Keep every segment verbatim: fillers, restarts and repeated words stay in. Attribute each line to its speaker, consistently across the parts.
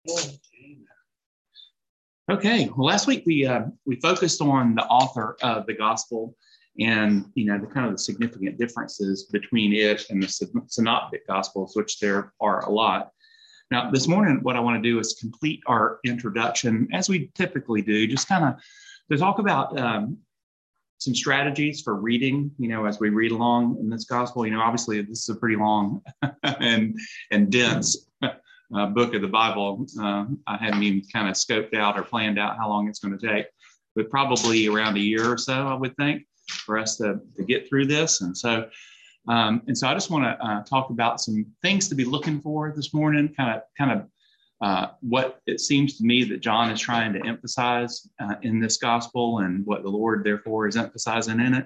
Speaker 1: Okay, well, last week we uh, we focused on the author of the gospel and, you know, the kind of the significant differences between it and the synoptic gospels, which there are a lot. Now, this morning, what I want to do is complete our introduction, as we typically do, just kind of to talk about um, some strategies for reading, you know, as we read along in this gospel. You know, obviously, this is a pretty long and and dense uh, book of the Bible. Uh, I hadn't even kind of scoped out or planned out how long it's going to take, but probably around a year or so, I would think, for us to, to get through this. And so, um, and so I just want to uh, talk about some things to be looking for this morning, kind of, kind of uh, what it seems to me that John is trying to emphasize uh, in this gospel, and what the Lord therefore is emphasizing in it,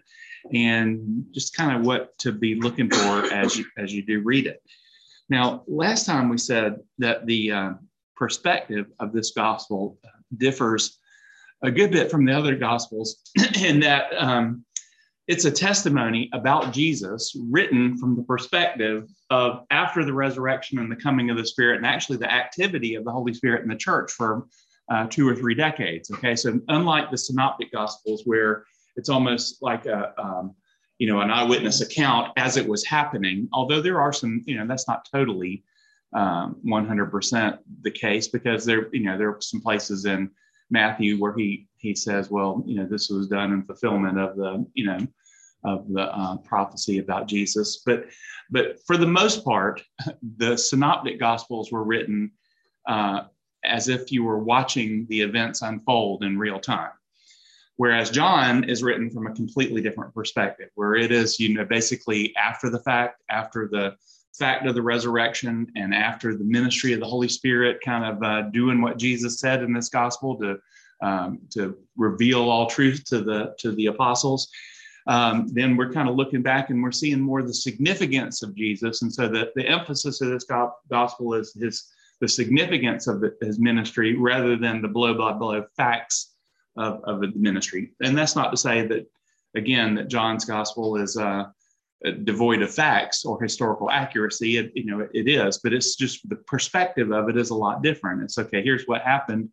Speaker 1: and just kind of what to be looking for as you, as you do read it. Now, last time we said that the uh, perspective of this gospel differs a good bit from the other gospels in that um, it's a testimony about Jesus written from the perspective of after the resurrection and the coming of the Spirit, and actually the activity of the Holy Spirit in the church for uh, two or three decades. Okay, so unlike the synoptic gospels, where it's almost like a um, you know, an eyewitness account as it was happening, although there are some, you know, that's not totally um, one hundred percent the case, because there, you know, there are some places in Matthew where he he says, well, you know, this was done in fulfillment of the, you know, of the uh, prophecy about Jesus. But but for the most part, the synoptic gospels were written uh, as if you were watching the events unfold in real time. Whereas John is written from a completely different perspective, where it is, you know, basically after the fact, after the fact of the resurrection, and after the ministry of the Holy Spirit, kind of uh, doing what Jesus said in this gospel to um, to reveal all truth to the to the apostles. Um, then we're kind of looking back and we're seeing more of the significance of Jesus, and so the the emphasis of this gospel is his the significance of the, his ministry, rather than the blow by blow facts Of, of the ministry. And that's not to say that, again, that John's gospel is uh, devoid of facts or historical accuracy. It, you know, it, it is, but it's just the perspective of it is a lot different. It's okay, here's what happened,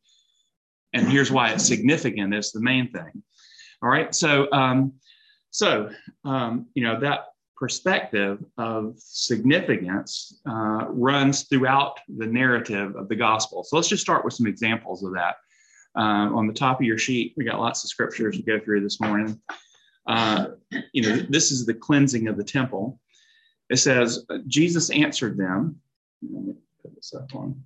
Speaker 1: and here's why it's significant is the main thing. All right. So, um, so um, you know, that perspective of significance uh, runs throughout the narrative of the gospel. So let's just start with some examples of that. Uh, on the top of your sheet, we got lots of scriptures to go through this morning. Uh, you know, this is the cleansing of the temple. It says, Jesus answered them. Let me put this up on.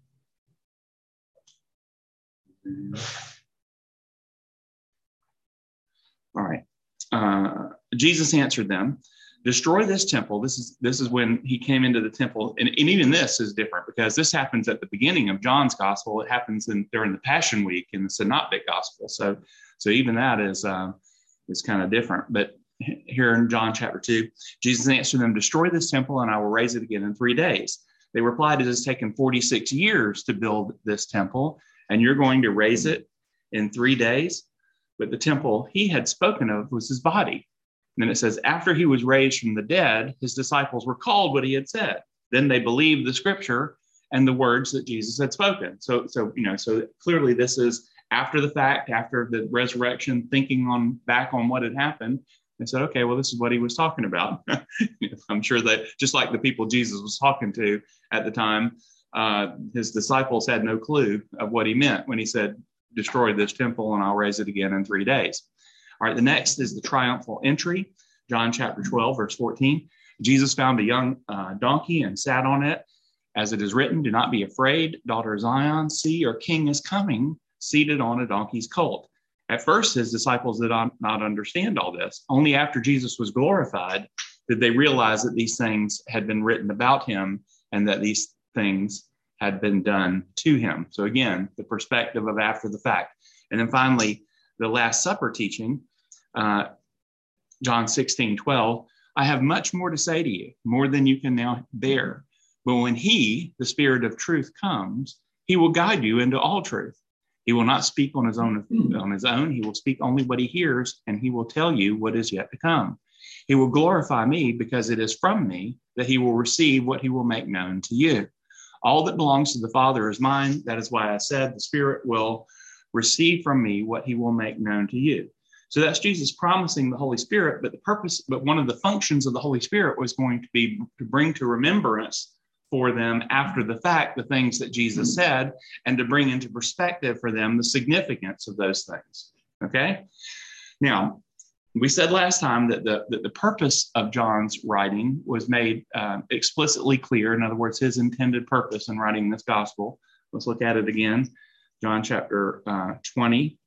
Speaker 1: All right. Uh, Jesus answered them, destroy this temple. This is this is when he came into the temple. And, and even this is different, because this happens at the beginning of John's gospel. It happens in, during the Passion Week in the Synoptic gospel. So so even that is, uh, is kind of different. But here in John chapter two, Jesus answered them, destroy this temple and I will raise it again in three days. They replied, it has taken forty-six years to build this temple, and you're going to raise it in three days? But the temple he had spoken of was his body. And then it says, after he was raised from the dead, his disciples were called what he had said. Then they believed the scripture and the words that Jesus had spoken. So, so you know, so clearly this is after the fact, after the resurrection, thinking on back on what had happened. They said, okay, well, this is what he was talking about. I'm sure that just like the people Jesus was talking to at the time, uh, his disciples had no clue of what he meant when he said, destroy this temple and I'll raise it again in three days. All right, the next is the triumphal entry, John chapter twelve, verse fourteen. Jesus found a young uh, donkey and sat on it. As it is written, do not be afraid, daughter of Zion. See, your king is coming, seated on a donkey's colt. At first, his disciples did not understand all this. Only after Jesus was glorified did they realize that these things had been written about him and that these things had been done to him. So again, the perspective of after the fact. And then finally, the Last Supper teaching, uh, John sixteen twelve, I have much more to say to you, more than you can now bear. But when he, the Spirit of truth, comes, he will guide you into all truth. He will not speak on his own, on his own. He will speak only what he hears, and he will tell you what is yet to come. He will glorify me, because it is from me that he will receive what he will make known to you. All that belongs to the Father is mine. That is why I said the Spirit will receive from me what he will make known to you. So that's Jesus promising the Holy Spirit, but the purpose, but one of the functions of the Holy Spirit was going to be to bring to remembrance for them after the fact the things that Jesus said, and to bring into perspective for them the significance of those things. Okay? Now, we said last time that the, that the purpose of John's writing was made uh, explicitly clear. In other words, his intended purpose in writing this gospel. Let's look at it again. John chapter uh, twenty,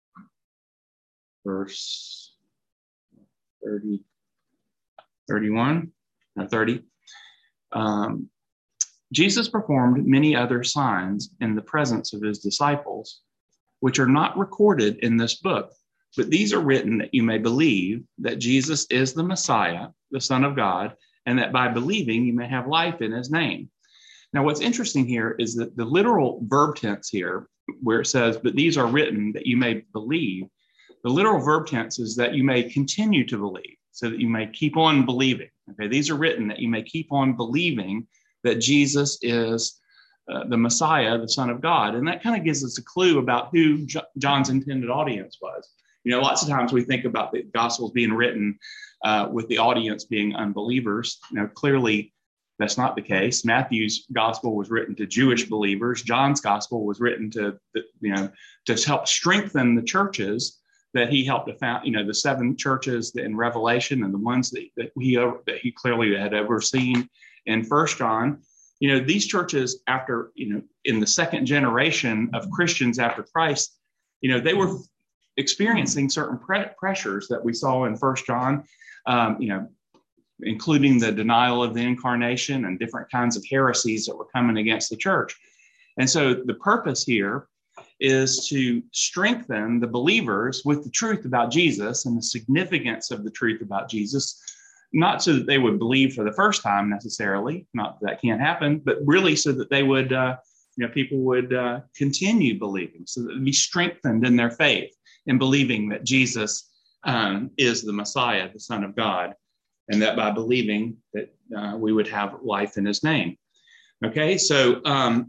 Speaker 1: verse thirty, thirty-one, no, thirty. Um, Jesus performed many other signs in the presence of his disciples, which are not recorded in this book. But these are written that you may believe that Jesus is the Messiah, the Son of God, and that by believing you may have life in his name. Now, what's interesting here is that the literal verb tense here, where it says, but these are written that you may believe, the literal verb tense is that you may continue to believe, so that you may keep on believing. Okay, these are written that you may keep on believing that Jesus is uh, the Messiah, the Son of God. And that kind of gives us a clue about who J- John's intended audience was. You know, lots of times we think about the Gospels being written uh, with the audience being unbelievers. You know, clearly that's not the case. Matthew's Gospel was written to Jewish believers. John's Gospel was written to, you know, to help strengthen the churches that he helped to found, you know, the seven churches in Revelation and the ones that, that, he, that he clearly had overseen in First John. You know, these churches after, you know, in the second generation of Christians after Christ, you know, they were experiencing certain pre- pressures that we saw in First John, um, you know, including the denial of the incarnation and different kinds of heresies that were coming against the church. And so the purpose here is to strengthen the believers with the truth about Jesus and the significance of the truth about Jesus, not so that they would believe for the first time necessarily, not that, that can't happen, but really so that they would, uh, you know, people would uh, continue believing, so that they'd be strengthened in their faith in believing that Jesus um, is the Messiah, the Son of God, and that by believing that uh, we would have life in his name. Okay, so um,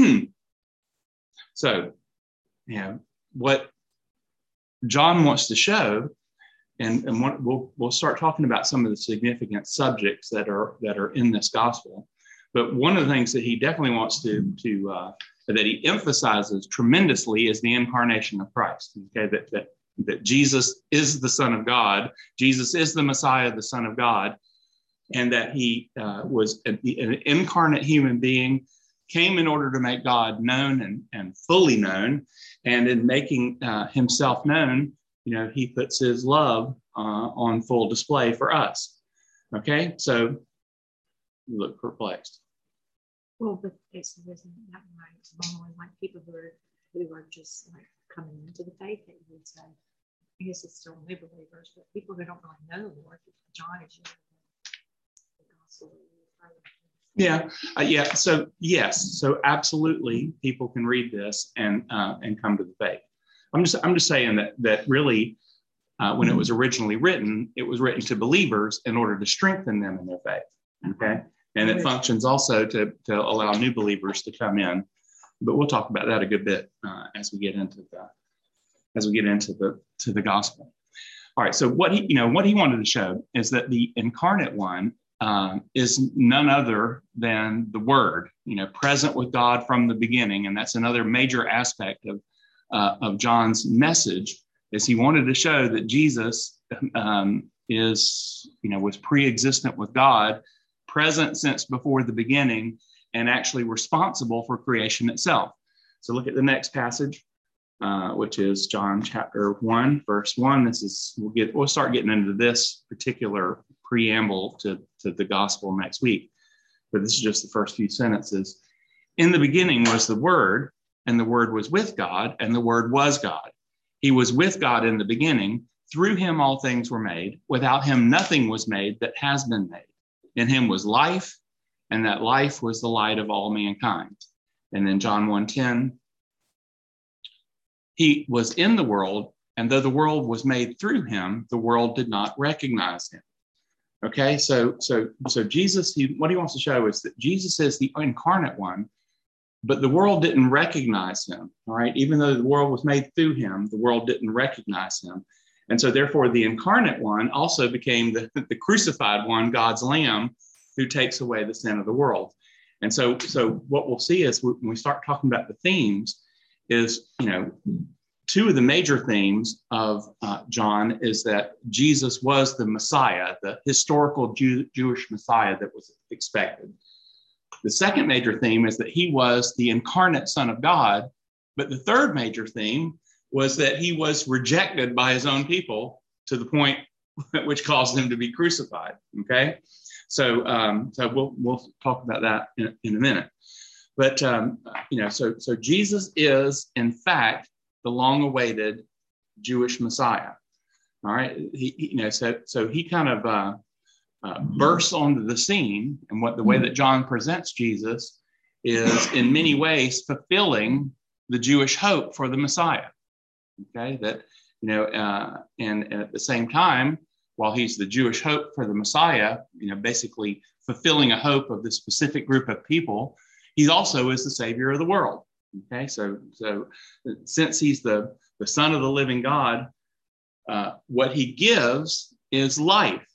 Speaker 1: so yeah, what John wants to show, and, and what, we'll we'll start talking about some of the significant subjects that are that are in this gospel. But one of the things that he definitely wants to to uh, that he emphasizes tremendously is the incarnation of Christ. Okay, that that that Jesus is the Son of God, Jesus is the Messiah, the Son of God, and that he uh, was a, an incarnate human being, came in order to make God known and, and fully known. And in making uh, himself known, you know, he puts his love uh, on full display for us. Okay, so you look perplexed.
Speaker 2: Well, but it's isn't that right? It's normally like people who are who are just like coming into the faith that you would say. I guess it's still new believers, but people who don't really know the Lord, John is the gospel.
Speaker 1: Yeah, uh, yeah. So yes, so absolutely, people can read this and uh, and come to the faith. I'm just I'm just saying that that really, uh, when it was originally written, it was written to believers in order to strengthen them in their faith. Okay, and it functions also to to allow new believers to come in. But we'll talk about that a good bit uh, as we get into the as we get into the to the gospel. All right. So what he you know what he wanted to show is that the incarnate one Um, is none other than the Word, you know, present with God from the beginning. And that's another major aspect of uh, of John's message, is he wanted to show that Jesus um, is, you know, was pre-existent with God, present since before the beginning, and actually responsible for creation itself. So look at the next passage, uh, which is John chapter one, verse one. This is, we'll get, we'll start getting into this particular preamble to, to the gospel next week. But this is just the first few sentences. In the beginning was the Word, and the Word was with God, and the Word was God. He was with God in the beginning. Through him all things were made. Without him nothing was made that has been made. In him was life, and that life was the light of all mankind. And then John one ten, he was in the world, and though the world was made through him, the world did not recognize him. Okay, so so so Jesus, he, what he wants to show is that Jesus is the incarnate one but the world didn't recognize him, all right? Even though the world was made through him, the world didn't recognize him. And so therefore the incarnate one also became the, the crucified one, God's Lamb, who takes away the sin of the world. And so, so what we'll see is when we start talking about the themes is, you know, two of the major themes of uh, John is that Jesus was the Messiah, the historical Jew, Jewish Messiah that was expected. The second major theme is that he was the incarnate Son of God. But the third major theme was that he was rejected by his own people to the point which caused him to be crucified. Okay, so um, so we'll we'll talk about that in, in a minute. But um, you know, so so Jesus is in fact the long-awaited Jewish Messiah. All right, he, he you know so so he kind of uh, uh, bursts onto the scene, and what the way that John presents Jesus is in many ways fulfilling the Jewish hope for the Messiah. Okay, that, you know, uh, and, and at the same time, while he's the Jewish hope for the Messiah, you know, basically fulfilling a hope of this specific group of people, he also is the Savior of the world. Okay, so so since he's the, the Son of the living God, uh, what he gives is life,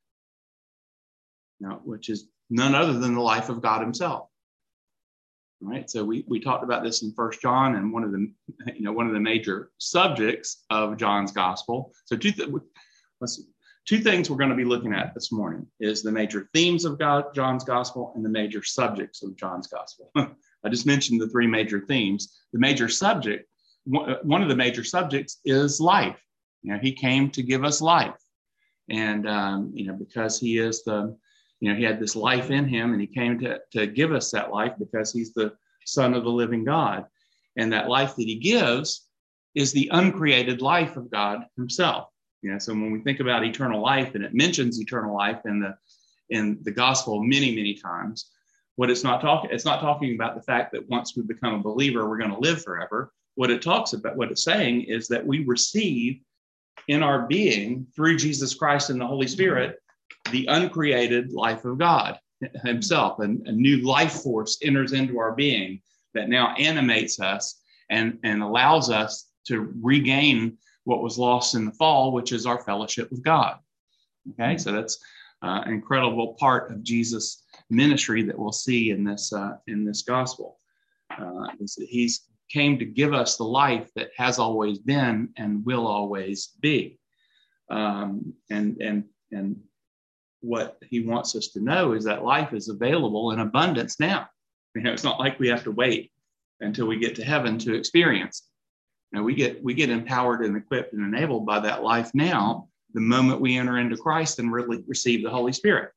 Speaker 1: now, which is none other than the life of God himself. All right, so we, we talked about this in First John, and one of the you know one of the major subjects of John's gospel. So two th- let's, two things we're going to be looking at this morning is the major themes of God, John's gospel, and the major subjects of John's gospel. I just mentioned the three major themes. The major subject, one of the major subjects is life. You know, he came to give us life, and um, you know because he is the You know, he had this life in him, and he came to, to give us that life because he's the Son of the living God. And that life that he gives is the uncreated life of God himself. You know, so when we think about eternal life, and it mentions eternal life in the in the gospel many, many times, what it's not talking, it's not talking about the fact that once we become a believer, we're going to live forever. What it talks about, what it's saying is that we receive in our being through Jesus Christ and the Holy Spirit, the uncreated life of God himself, and a new life force enters into our being that now animates us and, and allows us to regain what was lost in the fall, which is our fellowship with God. Okay, so that's uh, an incredible part of Jesus' ministry that we'll see in this uh, in this gospel. Uh, is that he's came to give us the life that has always been and will always be, um, and and and. What he wants us to know is that life is available in abundance now. You know, it's not like we have to wait until we get to heaven to experience it. You know, we get we get empowered and equipped and enabled by that life now, the moment we enter into Christ and really receive the Holy Spirit.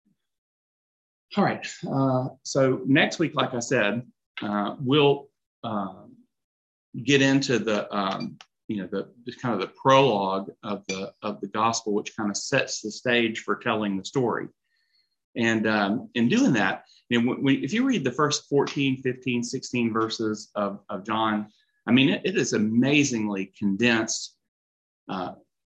Speaker 1: All right. Uh, so next week, like I said, uh, we'll uh, get into the um, you know, the just kind of the prologue of the of the gospel, which kind of sets the stage for telling the story. And um, in doing that, you know, when, if you read the first fourteen, fifteen, sixteen verses of, of John, I mean, it, it is amazingly condensed uh,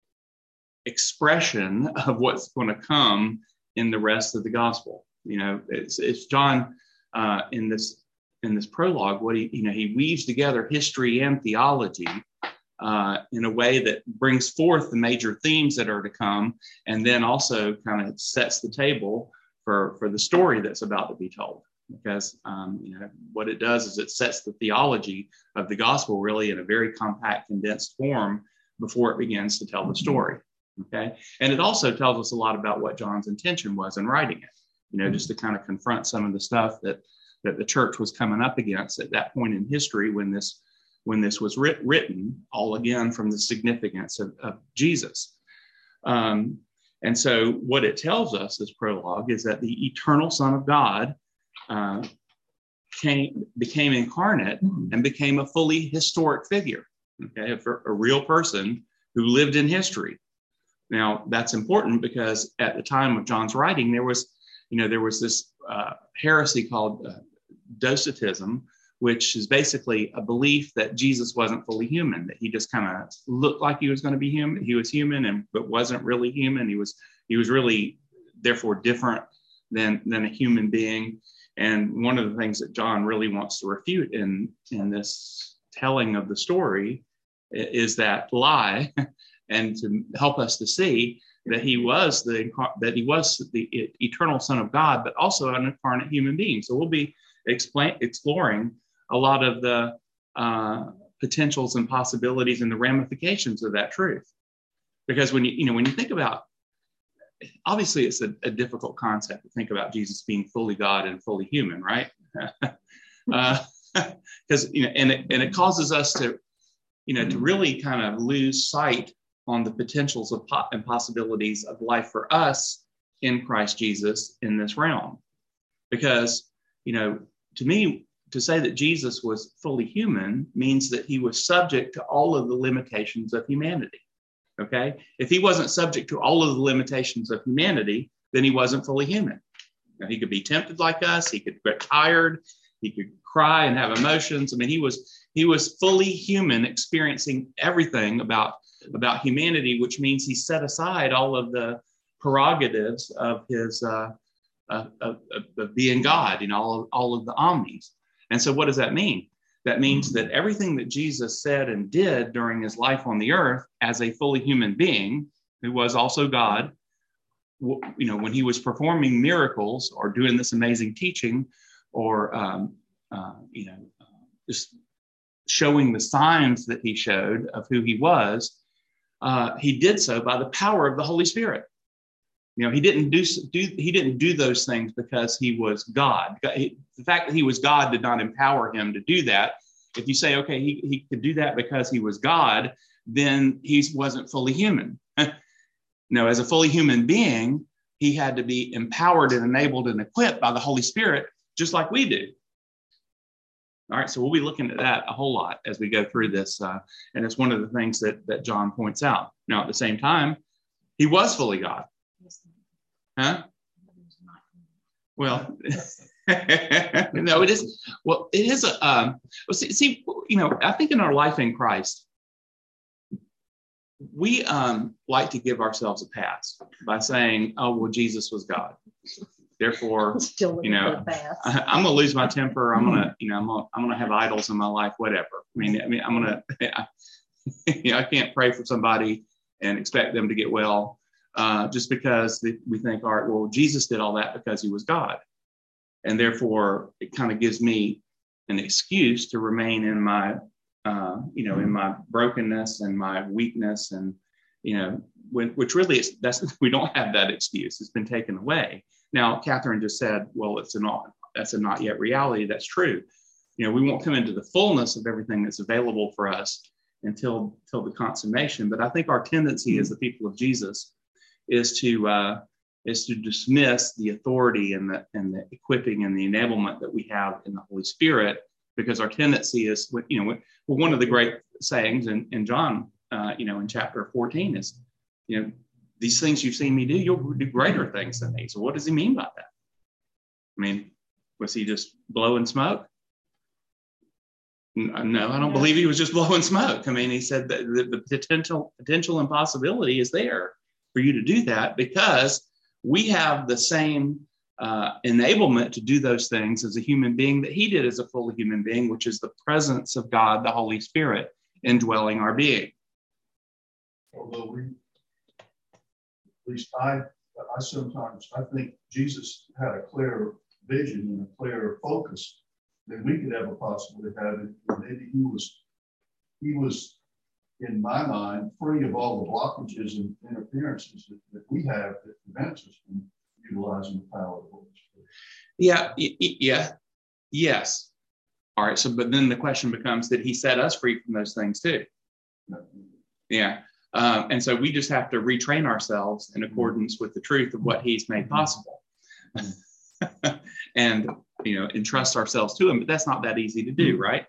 Speaker 1: expression of what's going to come in the rest of the gospel. You know, it's, it's John uh, in this in this prologue, what he, you know, he weaves together history and theology Uh, in a way that brings forth the major themes that are to come, and then also kind of sets the table for, for the story that's about to be told. Because um, you know what it does is it sets the theology of the gospel really in a very compact, condensed form before it begins to tell the story. Okay, and it also tells us a lot about what John's intention was in writing it. You know, just to kind of confront some of the stuff that that the church was coming up against at that point in history when this. when this was writ- written, all again from the significance of, of Jesus. Um, and so what it tells us, this prologue, is that the eternal Son of God uh, came, became incarnate and became a fully historic figure, okay, a, a real person who lived in history. Now, that's important because at the time of John's writing, there was, you know, there was this uh, heresy called uh, Docetism, which is basically a belief that Jesus wasn't fully human, that he just kind of looked like he was going to be human. He was human, and but wasn't really human. He was he was really, therefore, different than, than a human being. And one of the things that John really wants to refute in, in this telling of the story is that lie, and to help us to see that he was the that he was the eternal Son of God, but also an incarnate human being. So we'll be explain, exploring a lot of the uh, potentials and possibilities and the ramifications of that truth. Because when you you know when you think about, obviously it's a, a difficult concept to think about Jesus being fully God and fully human, right? Because uh, you know, and it and it causes us to you know to really kind of lose sight on the potentials of po- and possibilities of life for us in Christ Jesus in this realm. Because, you know, to me, to say that Jesus was fully human means that he was subject to all of the limitations of humanity. Okay? If he wasn't subject to all of the limitations of humanity, then he wasn't fully human. Now, he could be tempted like us. He could get tired. He could cry and have emotions. I mean, he was he was fully human, experiencing everything about about humanity, which means he set aside all of the prerogatives of his uh, of, of, of being God, you know, all of, all of the omnis. And so what does that mean? That means that everything that Jesus said and did during his life on the earth as a fully human being, who was also God, you know, when he was performing miracles or doing this amazing teaching or, um, uh, you know, just showing the signs that he showed of who he was, Uh, he did so by the power of the Holy Spirit. You know, he didn't do, do he didn't do those things because he was God. He, the fact that he was God did not empower him to do that. If you say, okay, he, he could do that because he was God, then he wasn't fully human. No, as a fully human being, he had to be empowered and enabled and equipped by the Holy Spirit, just like we do. All right, so we'll be looking at that a whole lot as we go through this. Uh, and it's one of the things that, that John points out. Now, at the same time, he was fully God. Huh? Well, no, it is. Well, it is a, um, well, see, see, you know, I think in our life in Christ, we um, like to give ourselves a pass by saying, oh, well, Jesus was God. Therefore, you know, I, I'm going to lose my temper. I'm going to, you know, I'm going I'm to have idols in my life, whatever. I mean, I mean, I'm going to, you know, I can't pray for somebody and expect them to get well uh, just because the, we think, all right, well, Jesus did all that because he was God. And therefore, it kind of gives me an excuse to remain in my, uh, you know, in my brokenness and my weakness. And, you know, when, which really is, that's, we don't have that excuse. It's been taken away. Now, Catherine just said, well, it's a not, that's a not yet reality. That's true. You know, we won't come into the fullness of everything that's available for us until, until the consummation. But I think our tendency as the people of Jesus is to uh, is to dismiss the authority and the and the equipping and the enablement that we have in the Holy Spirit, because our tendency is, you know, well, one of the great sayings in, in John, uh, you know, in chapter fourteen is, you know, these things you've seen me do, you'll do greater things than these. So what does he mean by that? I mean, was he just blowing smoke? No, I don't believe he was just blowing smoke. I mean, he said that the, the potential potential and possibility is there for you to do that, because we have the same uh, enablement to do those things as a human being that he did as a fully human being, which is the presence of God, the Holy Spirit, indwelling our being.
Speaker 3: Although we, at least I, I sometimes, I think Jesus had a clear vision and a clear focus than we could ever possibly have it. Maybe he was, he was, in my mind, free of all the blockages and interferences that, that we have that prevents us from utilizing the power of the Holy Spirit.
Speaker 1: Yeah, yeah, yes. All right. So, but then the question becomes, did he set us free from those things too?
Speaker 3: No.
Speaker 1: Yeah. Um, and so we just have to retrain ourselves in accordance with the truth of what he's made possible. And, you know, entrust ourselves to him. But that's not that easy to do, right?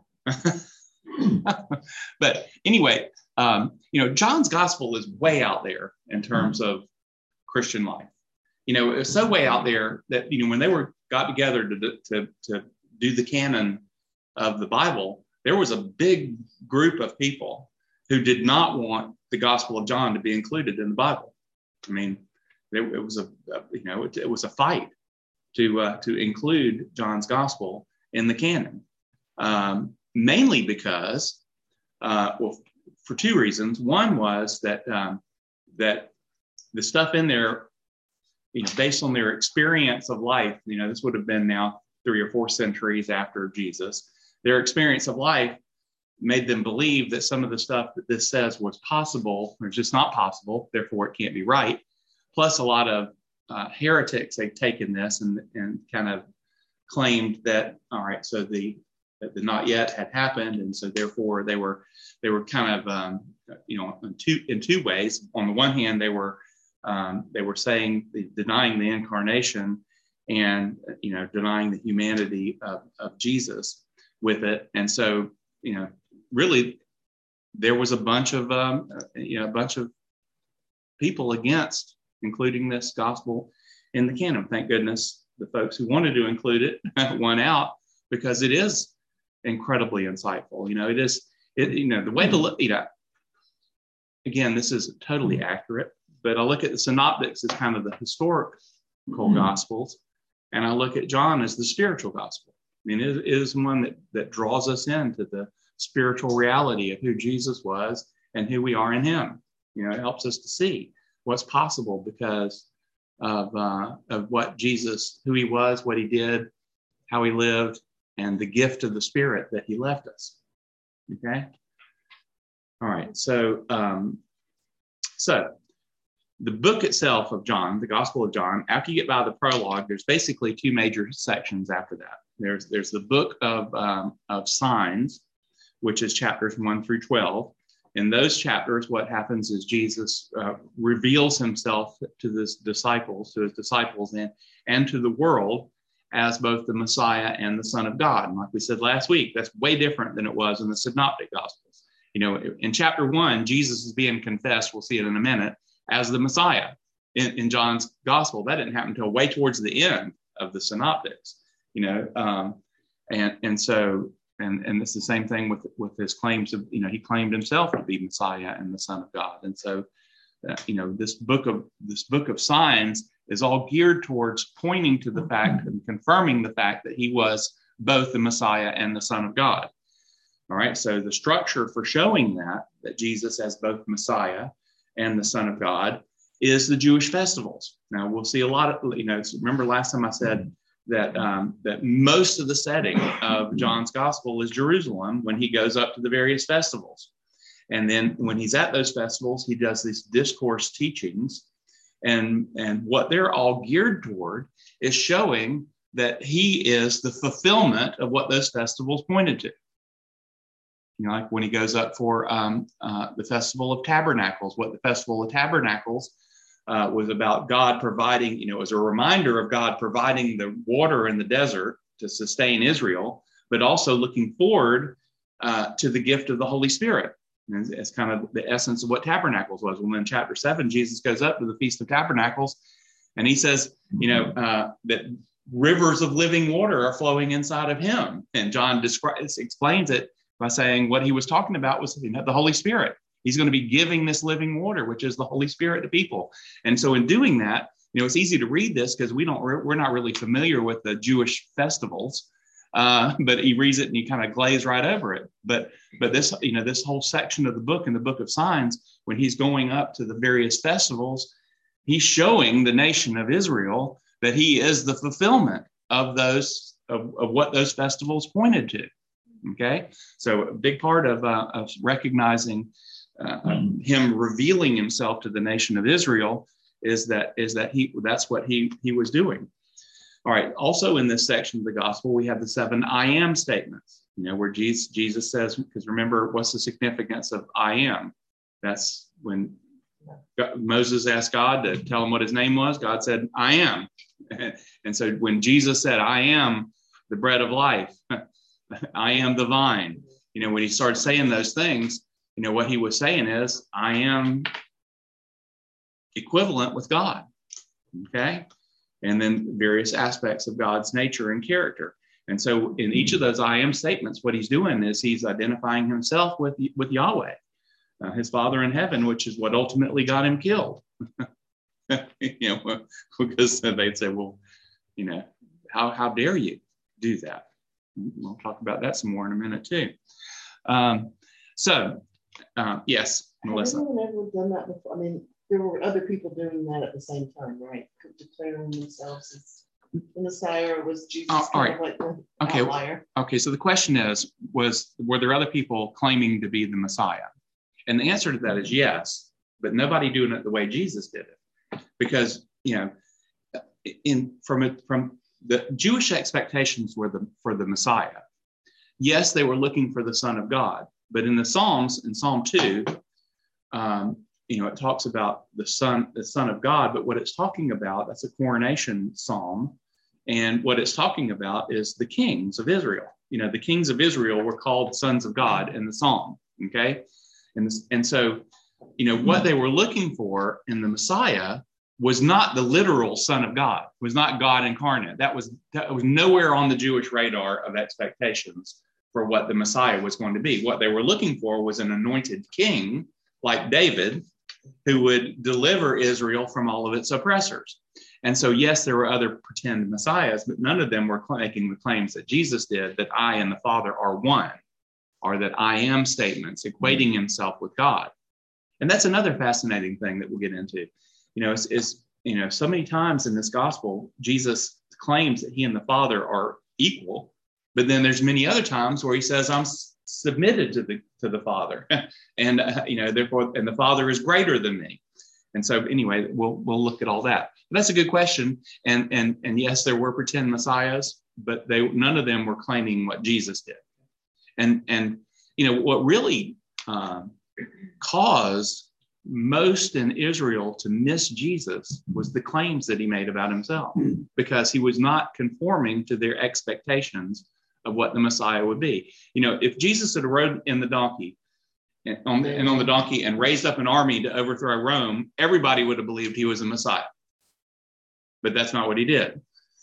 Speaker 1: But anyway, um, you know, John's gospel is way out there in terms of Christian life. You know, it was so way out there that, you know, when they were got together to, to, to do the canon of the Bible, there was a big group of people who did not want the Gospel of John to be included in the Bible. I mean, it, it was a, a you know, it, it was a fight to uh, to include John's gospel in the canon, um, mainly because, uh, well, for two reasons. One was that um, that the stuff in there, you know, based on their experience of life, you know, this would have been now three or four centuries after Jesus, their experience of life made them believe that some of the stuff that this says was possible, or just not possible, therefore it can't be right. Plus a lot of uh, heretics had taken this and, and kind of claimed that, all right, so the, that the not yet had happened. And so therefore they were, they were kind of, um, you know, in two, in two ways. On the one hand, they were, um, they were saying, denying the incarnation and, you know, denying the humanity of, of Jesus with it. And so, you know, really there was a bunch of, um, you know, a bunch of people against including this gospel in the canon. Thank goodness the folks who wanted to include it won out, because it is incredibly insightful. You know, it is, it, you know, the way to look, you know, again, this is totally accurate, but I look at the synoptics as kind of the historical mm-hmm. gospels, and I look at John as the spiritual gospel. I mean, it, it is one that, that draws us into the spiritual reality of who Jesus was and who we are in him. You know, it helps us to see what's possible because of uh, of what Jesus, who he was, what he did, how he lived, and the gift of the Spirit that he left us. Okay. All right. So, um, so the book itself of John, the Gospel of John, after you get by the prologue, there's basically two major sections after that. There's there's the book of um, of signs, which is chapters one through twelve. In those chapters, what happens is Jesus uh, reveals himself to his disciples, to his disciples and, and to the world as both the Messiah and the Son of God. And like we said last week, that's way different than it was in the Synoptic Gospels. You know, in chapter one, Jesus is being confessed, we'll see it in a minute, as the Messiah. In, in John's Gospel, that didn't happen until way towards the end of the Synoptics, you know, um, and, and so And and it's the same thing with with his claims of, you know, he claimed himself to be Messiah and the Son of God. And so, uh, you know, this book of this book of signs is all geared towards pointing to the fact and confirming the fact that he was both the Messiah and the Son of God. All right. So the structure for showing that, that Jesus as both Messiah and the Son of God is the Jewish festivals. Now we'll see a lot of, you know, remember last time I said that um, that most of the setting of John's gospel is Jerusalem when he goes up to the various festivals. And then when he's at those festivals, he does these discourse teachings. And, and what they're all geared toward is showing that he is the fulfillment of what those festivals pointed to. You know, like when he goes up for um, uh, the Festival of Tabernacles, what the Festival of Tabernacles Uh, was about God providing, you know, as a reminder of God providing the water in the desert to sustain Israel, but also looking forward uh, to the gift of the Holy Spirit. And it's kind of the essence of what Tabernacles was. Well, in chapter seven, Jesus goes up to the Feast of Tabernacles, and he says, you know, uh, that rivers of living water are flowing inside of him. And John describes, explains it by saying what he was talking about was, you know, the Holy Spirit. He's going to be giving this living water, which is the Holy Spirit, to people. And so in doing that, you know, it's easy to read this because we don't, we're not really familiar with the Jewish festivals, uh, but he reads it and you kind of glaze right over it. But, but this, you know, this whole section of the book, in the book of signs, when he's going up to the various festivals, he's showing the nation of Israel that he is the fulfillment of those, of, of what those festivals pointed to. Okay. So a big part of, uh, of recognizing Uh, um, him revealing himself to the nation of Israel is that is that he that's what he he was doing. All right. Also in this section of the gospel, we have the seven I am statements, you know, where Jesus Jesus says, because remember, what's the significance of I am? That's when God, Moses asked God to tell him what his name was. God said, I am. And so when Jesus said, I am the bread of life, I am the vine, you know, when he started saying those things, you know, what he was saying is, I am equivalent with God, okay? And then various aspects of God's nature and character. And so in each of those I am statements, what he's doing is he's identifying himself with, with Yahweh, uh, his Father in heaven, which is what ultimately got him killed. You know, because they'd say, well, you know, how, how dare you do that? We'll talk about that some more in a minute too. Um, so, uh, yes, Melissa.
Speaker 4: Has anyone ever done that before? I mean, there were other people doing that at the same time, right? Declaring themselves as the Messiah, or was Jesus
Speaker 1: Oh, all right.
Speaker 4: like the
Speaker 1: Okay.
Speaker 4: outlier?
Speaker 1: Okay, so the question is, was were there other people claiming to be the Messiah? And the answer to that is yes, but nobody doing it the way Jesus did it. Because, you know, in from it from the Jewish expectations were the for the Messiah. Yes, they were looking for the Son of God, but in the Psalms, in Psalm two, um, you know, it talks about the Son, the Son of God, but what it's talking about, that's a coronation psalm. And what it's talking about is the kings of Israel. You know, the kings of Israel were called sons of God in the psalm. Okay. And, this, and so, you know, what they were looking for in the Messiah was not the literal Son of God, was not God incarnate. That was, that was nowhere on the Jewish radar of expectations for what the Messiah was going to be. What they were looking for was an anointed king like David, who would deliver Israel from all of its oppressors. And so, yes, there were other pretend messiahs, but none of them were making the claims that Jesus did, that I and the Father are one, or that I am statements, equating himself with God. And that's another fascinating thing that we'll get into. You know, is, is you know, so many times in this gospel, Jesus claims that he and the Father are equal, but then there's many other times where he says, I'm submitted to the to the Father, and uh, you know, therefore, and the Father is greater than me. And so, anyway, we'll we'll look at all that. But that's a good question. And and and yes, there were pretend messiahs, but they none of them were claiming what Jesus did. And and you know what really um, caused most in Israel to miss Jesus was the claims that he made about himself, because he was not conforming to their expectations of what the Messiah would be. You know, if Jesus had rode in the donkey and on the, and on the donkey and raised up an army to overthrow Rome, everybody would have believed he was a Messiah. But that's not what he did.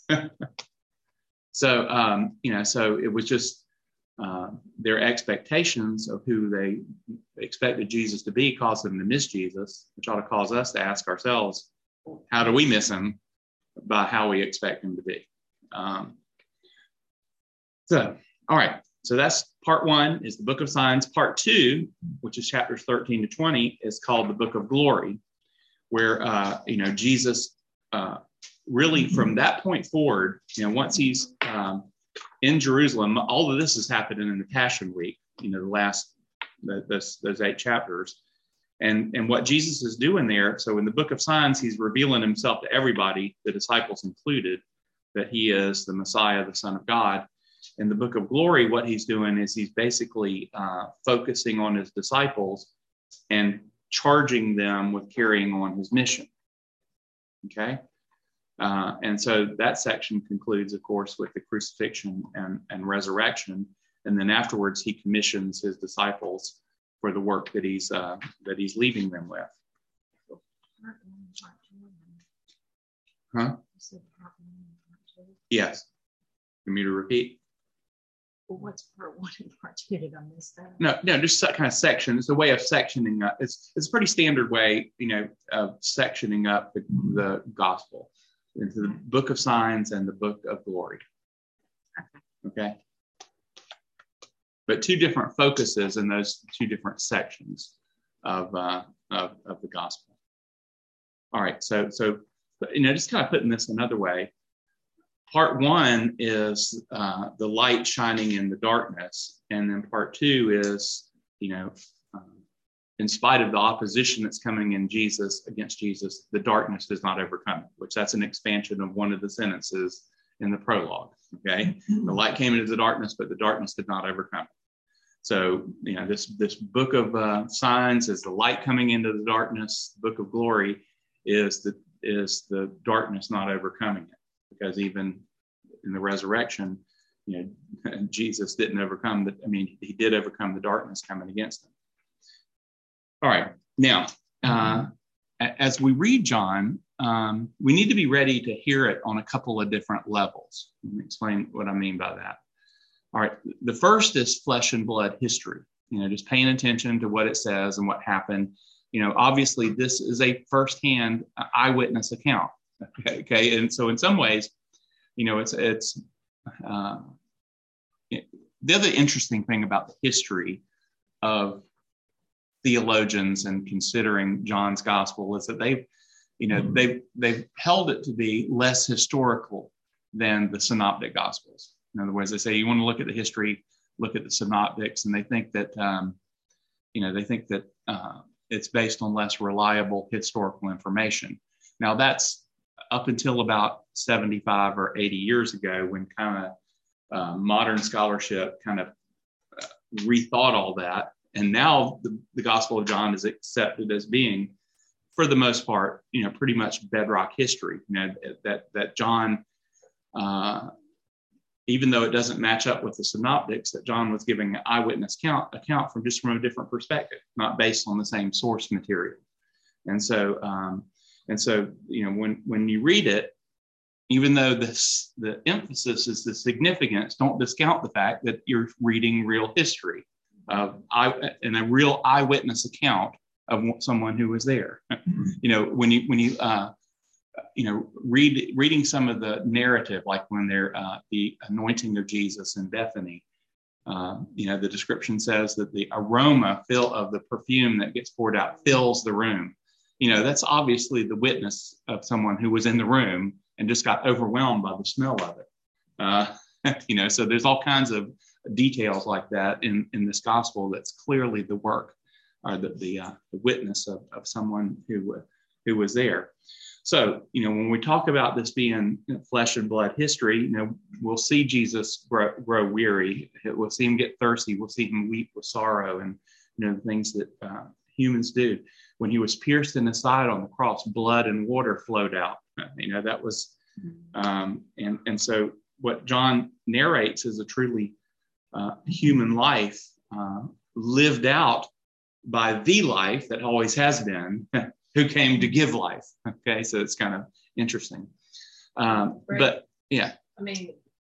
Speaker 1: so, um, you know, so it was just uh, their expectations of who they expected Jesus to be caused them to miss Jesus, which ought to cause us to ask ourselves, how do we miss him by how we expect him to be? Um, So, all right. So that's part one is the Book of Signs. Part two, which is chapters thirteen to twenty, is called the Book of Glory, where, uh, you know, Jesus uh, really from that point forward, you know, once he's um, in Jerusalem, all of this is happening in the Passion Week, you know, the last, the, those, those eight chapters. And, and what Jesus is doing there, so in the Book of Signs, he's revealing himself to everybody, the disciples included, that he is the Messiah, the Son of God. In the Book of Glory, what he's doing is he's basically uh, focusing on his disciples and charging them with carrying on his mission. Okay? Uh, and so that section concludes, of course, with the crucifixion and, and resurrection. And then afterwards, he commissions his disciples for the work that he's uh, that he's leaving them with. Huh? Yes. For me to repeat?
Speaker 2: Well, what's part one and part two? Did I miss that?
Speaker 1: No, no, just kind of section. It's a way of sectioning up. It's it's a pretty standard way, you know, of sectioning up the, the gospel into the Book of Signs and the Book of Glory. Okay. But two different focuses in those two different sections of uh, of, of the gospel. All right. So so you know, just kind of putting this another way. Part one is uh, the light shining in the darkness. And then part two is, you know, um, in spite of the opposition that's coming in Jesus against Jesus, the darkness does not overcome it, which that's an expansion of one of the sentences in the prologue. Okay. The light came into the darkness, but the darkness did not overcome it. So, you know, this, this book of uh, signs is the light coming into the darkness. The Book of Glory is the, is the darkness not overcoming it. Because even in the resurrection, you know, Jesus didn't overcome the, I mean, he did overcome the darkness coming against him. All right. Now, uh, as we read John, um, we need to be ready to hear it on a couple of different levels. Let me explain what I mean by that. All right. The first is flesh and blood history, you know, just paying attention to what it says and what happened. You know, obviously, this is a firsthand eyewitness account. Okay, okay, and so in some ways, you know, it's it's uh, it, the other interesting thing about the history of theologians and considering John's gospel is that they've, you know, mm-hmm. they've they've held it to be less historical than the synoptic gospels. In other words, they say you want to look at the history, look at the synoptics, and they think that, um, you know, they think that uh, it's based on less reliable historical information. Now, that's up until about seventy-five or eighty years ago, when kind of uh, modern scholarship kind of uh, rethought all that. And now the, the Gospel of John is accepted as being, for the most part, you know, pretty much bedrock history. You know, that that John, uh, even though it doesn't match up with the synoptics, that John was giving an eyewitness account account from just from a different perspective, not based on the same source material. And so, um, and so, you know, when when you read it, even though this the emphasis is the significance, don't discount the fact that you're reading real history, uh, eye, and a real eyewitness account of someone who was there. You know, when you when you uh, you know read reading some of the narrative, like when they're uh, the anointing of Jesus in Bethany, uh, you know, the description says that the aroma fill of the perfume that gets poured out fills the room. You know, that's obviously the witness of someone who was in the room and just got overwhelmed by the smell of it. Uh, you know, so there's all kinds of details like that in, in this gospel that's clearly the work or the the, uh, the witness of, of someone who, uh, who was there. So, you know, when we talk about this being flesh and blood history, you know, we'll see Jesus grow, grow weary. We'll see him get thirsty. We'll see him weep with sorrow and, you know, the things that uh, humans do. When he was pierced in the side on the cross, blood and water flowed out. You know, that was, um, and, and so what John narrates is a truly uh, human life uh, lived out by the life that always has been, who came to give life. Okay, so it's kind of interesting. Um,
Speaker 5: right.
Speaker 1: But yeah.
Speaker 5: I mean,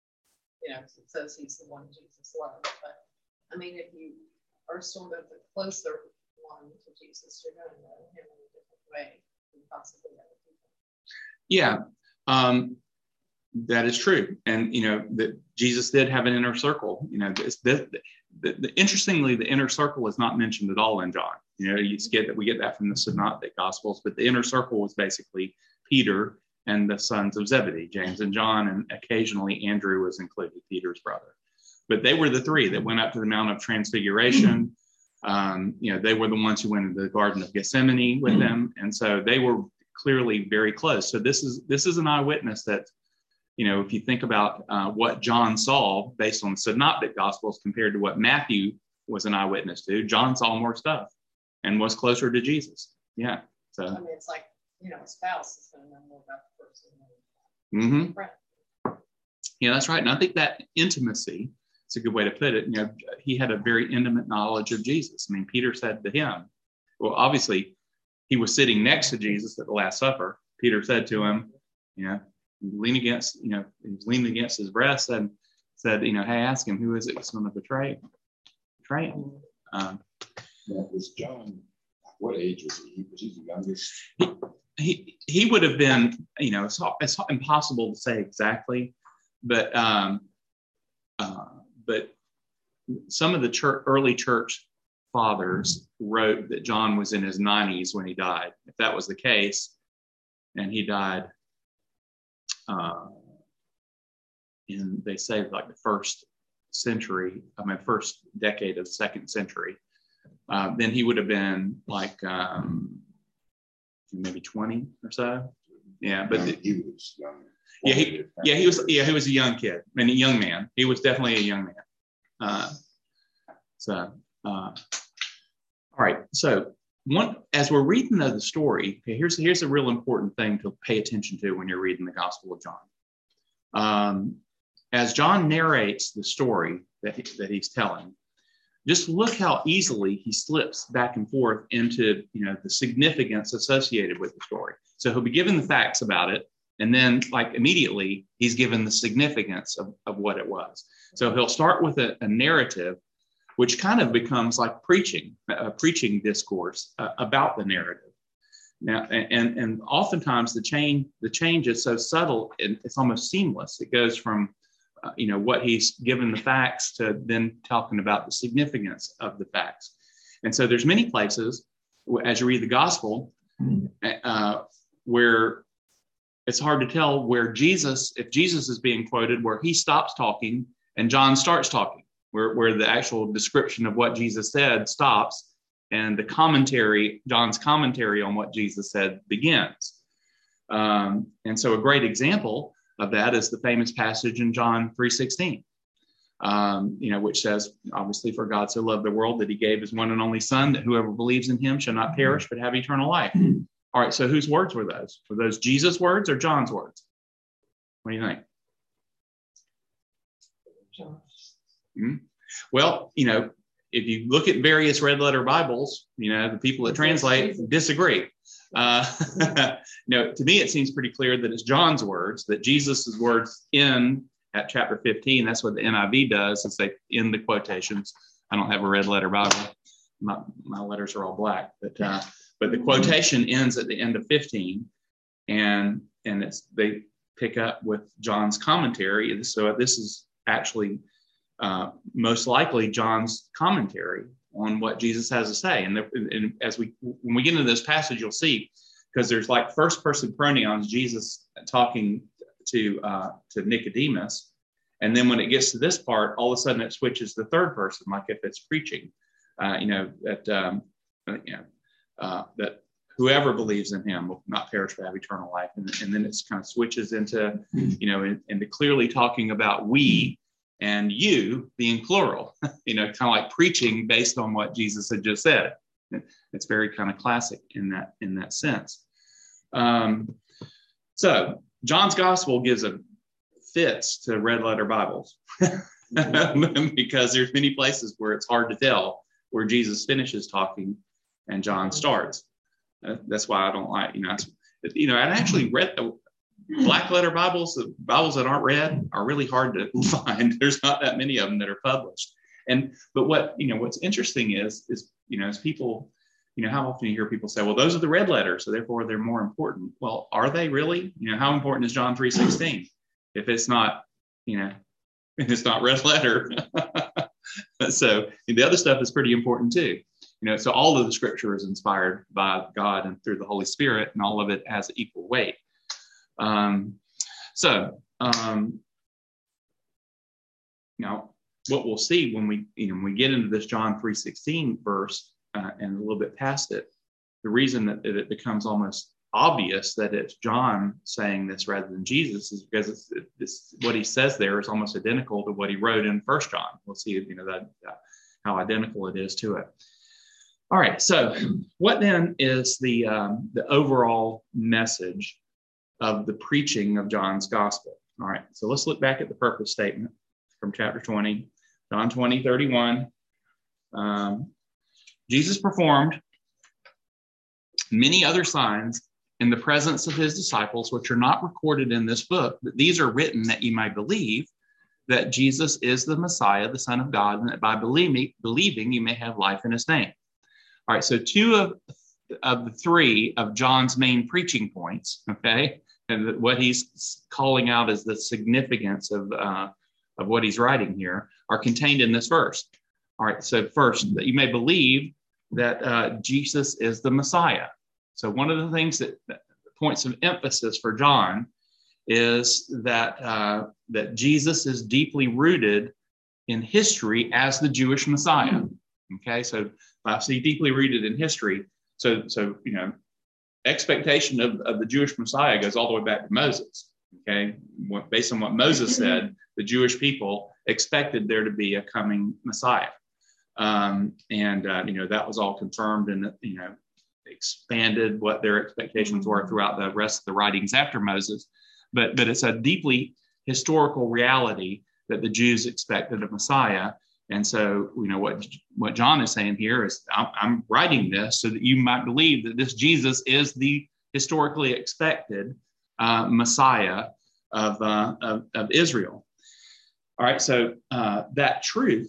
Speaker 5: you know, it says he's the one Jesus loved, but I mean, if you are sort of the closer one to Jesus, you're going to know him in a different way than possibly other people.
Speaker 1: Yeah, um, that is true. And, you know, that Jesus did have an inner circle. You know, this, this, the, the, interestingly, the inner circle is not mentioned at all in John. You know, you get that we get that from the synoptic gospels, but the inner circle was basically Peter and the sons of Zebedee, James and John, and occasionally Andrew was included, Peter's brother. But they were the three that went up to the Mount of Transfiguration. Um, you know, they were the ones who went into the Garden of Gethsemane with them, and so they were clearly very close. So this is this is an eyewitness that, you know, if you think about uh, what John saw based on the synoptic gospels compared to what Matthew was an eyewitness to, John saw more stuff and was closer to Jesus. Yeah. So
Speaker 5: I mean, it's like, you know, a spouse is going to know more about the person than
Speaker 1: mm-hmm.
Speaker 5: a friend.
Speaker 1: Yeah, that's right. And I think that intimacy, it's a good way to put it. You know, he had a very intimate knowledge of Jesus. I mean, Peter said to him, well, obviously he was sitting next to Jesus at the Last Supper. Peter said to him, you know, lean against, you know, he was leaning against his breast and said, you know, hey, ask him, who is it that's going to betray, betray him? Um,
Speaker 6: That was John. What age was he? Was he the youngest?
Speaker 1: He, he, he would have been, you know, it's, it's impossible to say exactly, but um, uh, but some of the church, early church fathers wrote that John was in his nineties when he died. If that was the case, and he died uh, in, they say, like the first century, I mean, first decade of the second century, uh, then he would have been like um, maybe twenty or so. Yeah, but the,
Speaker 6: he was young.
Speaker 1: Yeah, he, yeah, he was. Yeah, he was a young kid. I mean, a young man. He was definitely a young man. Uh, so, uh, all right. So, one as we're reading the story, okay, here's here's a real important thing to pay attention to when you're reading the Gospel of John. Um, as John narrates the story that he, that he's telling, just look how easily he slips back and forth into, you know, the significance associated with the story. So he'll be given the facts about it. And then, like, immediately, he's given the significance of, of what it was. So he'll start with a, a narrative, which kind of becomes like preaching, a preaching discourse uh, about the narrative. Now, and and oftentimes the change the change is so subtle, and it's almost seamless. It goes from uh, you know what he's given the facts to then talking about the significance of the facts. And so there's many places as you read the gospel uh, where it's hard to tell where Jesus, if Jesus is being quoted, where he stops talking and John starts talking, where where the actual description of what Jesus said stops. And the commentary, John's commentary on what Jesus said begins. Um, and so a great example of that is the famous passage in John three sixteen, um, you know, which says, obviously, for God so loved the world that he gave his one and only son, that whoever believes in him shall not perish, but have eternal life. All right, so whose words were those? Were those Jesus' words or John's words? What do you think? Hmm? Well, you know, if you look at various red letter Bibles, you know, the people that translate disagree. Uh, you know, to me, it seems pretty clear that it's John's words, that Jesus's words in at chapter fifteen. That's what the N I V does, is they in the quotations. I don't have a red letter Bible. My, my letters are all black, but uh, but the quotation ends at the end of fifteen, and and it's they pick up with John's commentary. So this is actually Uh, most likely John's commentary on what Jesus has to say. And, the, and as we, when we get into this passage, you'll see, because there's like first person pronouns, Jesus talking to, uh, to Nicodemus. And then when it gets to this part, all of a sudden it switches to third person, like if it's preaching, uh, you know, that, um, you know, uh, that whoever believes in him will not perish but have eternal life. And, and then it's kind of switches into, you know, in, into clearly talking about we, and you being plural, you know, kind of like preaching based on what Jesus had just said. It's very kind of classic in that in that sense. Um, so John's gospel gives a fits to red letter Bibles because there's many places where it's hard to tell where Jesus finishes talking and John starts. Uh, that's why I don't like, you know, you know, I actually read the black letter Bibles, the Bibles that aren't read are really hard to find. There's not that many of them that are published. And, but what, you know, what's interesting is, is, you know, as people, you know, how often you hear people say, well, those are the red letters, so therefore they're more important. Well, are they really? You know, how important is John three sixteen? If it's not, you know, if it's not red letter. So the other stuff is pretty important too. You know, so all of the scripture is inspired by God and through the Holy Spirit, and all of it has equal weight. Um, so, um, now what we'll see when we, you know, when we get into this John three sixteen verse uh, and a little bit past it, the reason that it becomes almost obvious that it's John saying this rather than Jesus is because it's, it's what he says there is almost identical to what he wrote in First John. We'll see, you know, that uh, how identical it is to it. All right. So, what then is the um, the overall message of the preaching of John's gospel? All right, so let's look back at the purpose statement from chapter twenty, John twenty, thirty-one. Um, Jesus performed many other signs in the presence of his disciples, which are not recorded in this book, but these are written that you might believe that Jesus is the Messiah, the Son of God, and that by believing, believing you may have life in his name. All right, so two of, of the three of John's main preaching points, okay, and what he's calling out as the significance of uh, of what he's writing here are contained in this verse. All right, so first, that you may believe that uh, Jesus is the Messiah. So one of the things that, that points of emphasis for John is that uh, that Jesus is deeply rooted in history as the Jewish Messiah. Okay, so I see deeply rooted in history. So, so you know, expectation of, of the Jewish Messiah goes all the way back to Moses. Okay, what, based on what Moses said, the Jewish people expected there to be a coming Messiah, um, and uh, you know that was all confirmed and you know expanded what their expectations were throughout the rest of the writings after Moses. But but it's a deeply historical reality that the Jews expected a Messiah. And so, you know, what, what John is saying here is I'm, I'm writing this so that you might believe that this Jesus is the historically expected uh, Messiah of, uh, of, of Israel. All right, so uh, that truth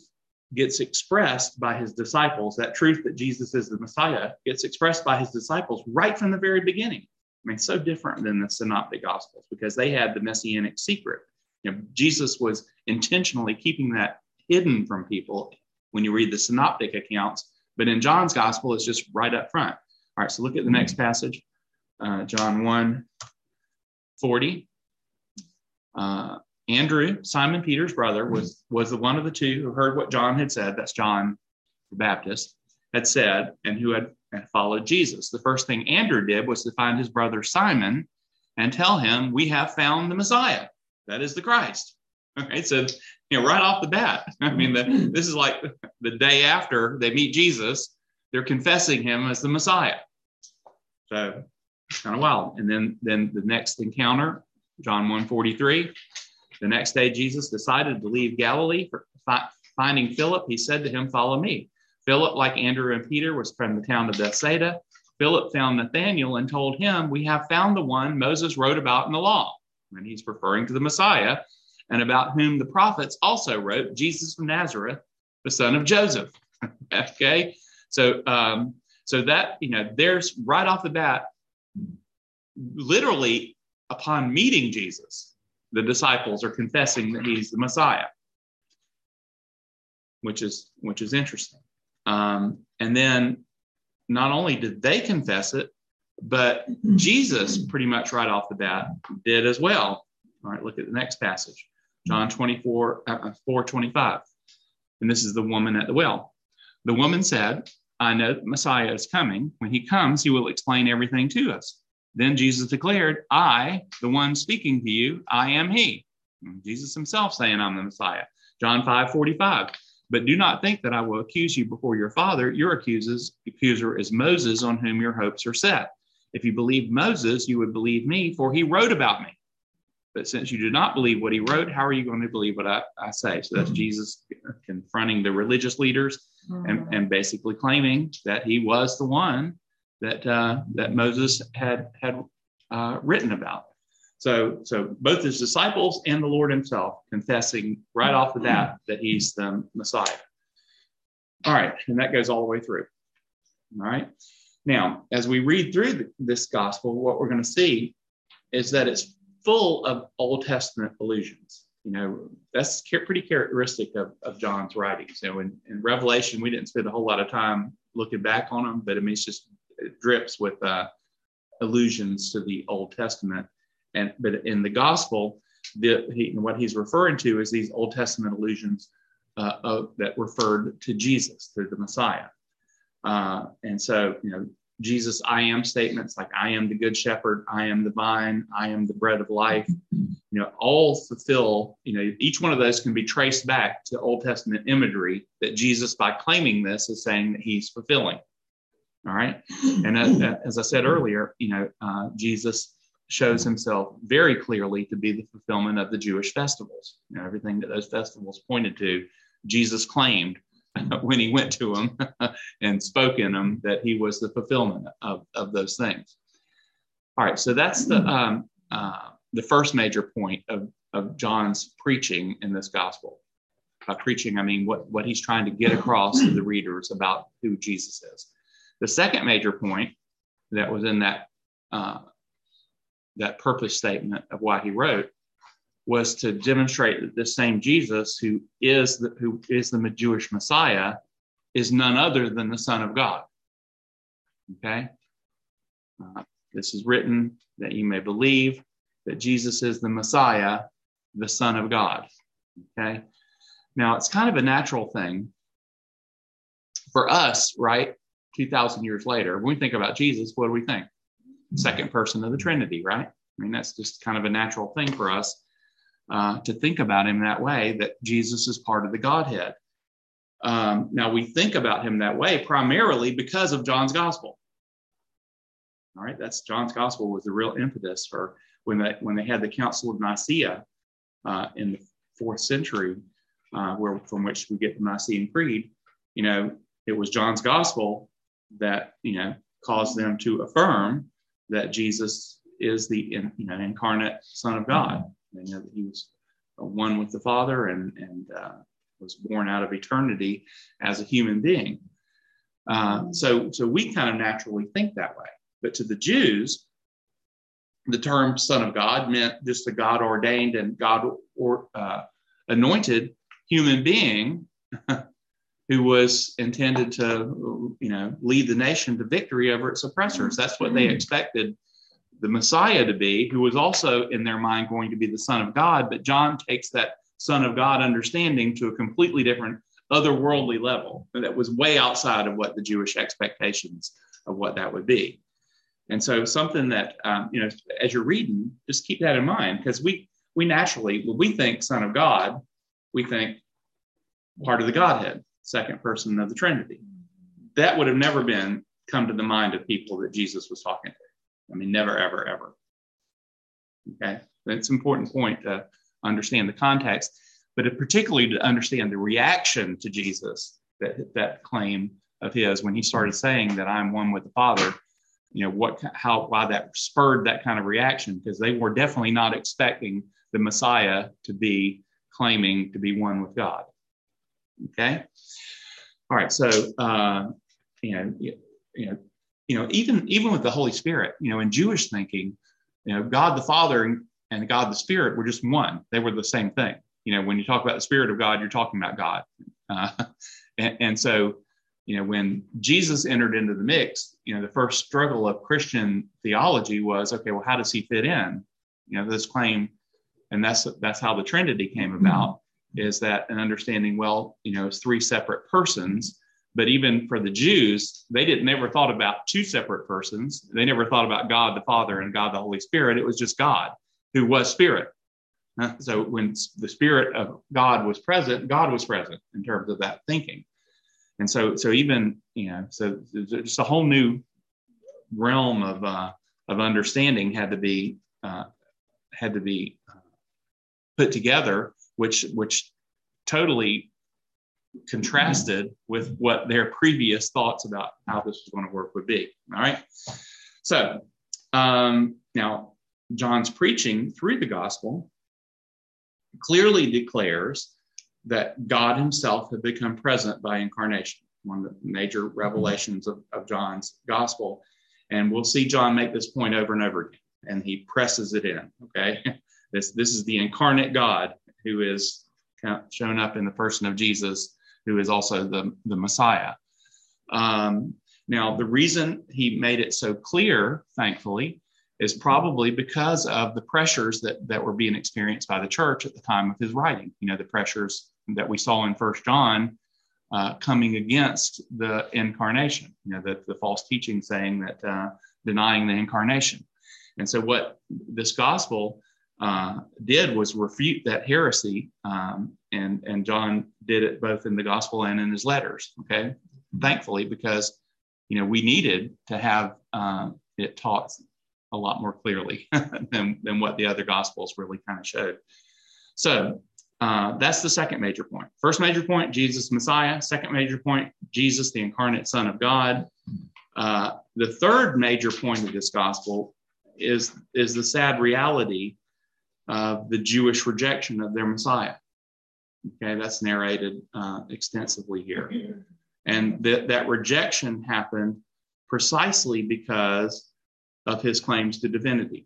Speaker 1: gets expressed by his disciples. That truth that Jesus is the Messiah gets expressed by his disciples right from the very beginning. I mean, so different than the Synoptic Gospels because they had the messianic secret. You know, Jesus was intentionally keeping that hidden from people when you read the synoptic accounts, but in John's gospel, it's just right up front. All right, so look at the next passage, uh, John one forty. Uh, Andrew, Simon Peter's brother, was, was the one of the two who heard what John had said, that's John the Baptist, had said, and who had, had followed Jesus. The first thing Andrew did was to find his brother Simon and tell him, we have found the Messiah. That is the Christ. Okay, so you know, right off the bat, I mean, the, this is like the day after they meet Jesus, they're confessing him as the Messiah. So kind of wild. And then, then the next encounter, John one forty-three, the next day Jesus decided to leave Galilee. For fi- finding Philip, he said to him, follow me. Philip, like Andrew and Peter, was from the town of Bethsaida. Philip found Nathanael and told him, we have found the one Moses wrote about in the law. And he's referring to the Messiah, and about whom the prophets also wrote, Jesus from Nazareth, the son of Joseph. Okay, so um, so that, you know, there's right off the bat, literally upon meeting Jesus, the disciples are confessing that he's the Messiah, which is which is interesting. Um, and then not only did they confess it, but Jesus pretty much right off the bat did as well. All right, look at the next passage. John twenty-four, uh, four twenty-five. And this is the woman at the well. The woman said, I know that Messiah is coming. When he comes, he will explain everything to us. Then Jesus declared, I, the one speaking to you, I am he. And Jesus himself saying, I'm the Messiah. John five forty-five. But do not think that I will accuse you before your Father. Your accusers, accuser is Moses, on whom your hopes are set. If you believed Moses, you would believe me, for he wrote about me. But since you do not believe what he wrote, how are you going to believe what I, I say? So that's Jesus confronting the religious leaders and, and basically claiming that he was the one that uh, that Moses had had uh, written about. So, so both his disciples and the Lord himself confessing right off the bat that he's the Messiah. All right, and that goes all the way through. All right. Now, as we read through this gospel, what we're going to see is that it's full of Old Testament allusions. You know, that's pretty characteristic of, of John's writings. You know, in, in Revelation, we didn't spend a whole lot of time looking back on them, but I mean, it's just, it drips with uh, allusions to the Old Testament. And but in the gospel, the, he, what he's referring to is these Old Testament allusions uh, of, that referred to Jesus, to the Messiah. Uh, and so, you know, Jesus, I am statements like I am the good shepherd, I am the vine, I am the bread of life, you know, all fulfill, you know, each one of those can be traced back to Old Testament imagery that Jesus, by claiming this, is saying that he's fulfilling. All right. And as, as I said earlier, you know, uh, Jesus shows himself very clearly to be the fulfillment of the Jewish festivals. You know, everything that those festivals pointed to, Jesus claimed when he went to them and spoke in them that he was the fulfillment of, of those things. All right, so that's the um, uh, the first major point of, of John's preaching in this gospel. By preaching, I mean what, what he's trying to get across to the readers about who Jesus is. The second major point that was in that uh, that purpose statement of why he wrote was to demonstrate that this same Jesus, who is the, who is the Jewish Messiah, is none other than the Son of God. Okay? Uh, this is written that you may believe that Jesus is the Messiah, the Son of God. Okay? Now, it's kind of a natural thing for us, right? two thousand years later, when we think about Jesus, what do we think? Second person of the Trinity, right? I mean, that's just kind of a natural thing for us. Uh, to think about him that way, that Jesus is part of the Godhead. Um, now, we think about him that way primarily because of John's gospel. All right, that's John's gospel was the real impetus for when they, when they had the Council of Nicaea uh, in the fourth century, uh, where from which we get the Nicene Creed. You know, it was John's gospel that, you know, caused them to affirm that Jesus is the, you know, incarnate Son of God. You know, that he was one with the Father and and uh, was born out of eternity as a human being. Uh, so, so we kind of naturally think that way. But to the Jews, the term Son of God meant just a God ordained and God or uh, anointed human being who was intended to, you know, lead the nation to victory over its oppressors. That's what they expected the Messiah to be, who was also in their mind going to be the Son of God. But John takes that Son of God understanding to a completely different otherworldly level that was way outside of what the Jewish expectations of what that would be. And so something that, um, you know, as you're reading, just keep that in mind, because we, we naturally, when we think Son of God, we think part of the Godhead, second person of the Trinity. That would have never been come to the mind of people that Jesus was talking to. I mean, never, ever, ever. Okay, that's an important point to understand the context, but it particularly to understand the reaction to Jesus, that that claim of his when he started saying that I'm one with the Father. You know, what, how, why that spurred that kind of reaction, because they were definitely not expecting the Messiah to be claiming to be one with God. Okay. All right. So, uh, you know, you, you know, you know, even, even with the Holy Spirit, you know, in Jewish thinking, you know, God the Father and, and God the Spirit were just one. They were the same thing. You know, when you talk about the Spirit of God, you're talking about God. Uh, and, and so, you know, when Jesus entered into the mix, you know, the first struggle of Christian theology was, okay, well, how does he fit in? You know, this claim, and that's that's how the Trinity came about, is that an understanding, well, you know, it's three separate persons. But even for the Jews, they didn't never thought about two separate persons. They never thought about God the Father and God the Holy Spirit. It was just God, who was Spirit. Uh, so when the Spirit of God was present, God was present in terms of that thinking. And so, so even, you know, so just a whole new realm of uh, of understanding had to be uh, had to be uh, put together, which which totally contrasted with what their previous thoughts about how this was going to work would be. All right. So um, now John's preaching through the gospel clearly declares that God himself had become present by incarnation, one of the major revelations of, of John's gospel. And we'll see John make this point over and over again, and he presses it in, okay? This, this is the incarnate God who is shown up in the person of Jesus, who is also the, the Messiah. Um, now, the reason he made it so clear, thankfully, is probably because of the pressures that, that were being experienced by the church at the time of his writing. You know, the pressures that we saw in First John uh, coming against the incarnation, you know, the, the false teaching saying that uh, denying the incarnation. And so what this gospel uh, did was refute that heresy, um, and, and John did it both in the gospel and in his letters, okay? Thankfully, because, you know, we needed to have uh, it taught a lot more clearly than, than what the other gospels really kind of showed. So uh, that's the second major point. First major point, Jesus Messiah. Second major point, Jesus, the incarnate Son of God. Uh, the third major point of this gospel is, is the sad reality of the Jewish rejection of their Messiah. Okay, that's narrated uh, extensively here. And th- that rejection happened precisely because of his claims to divinity.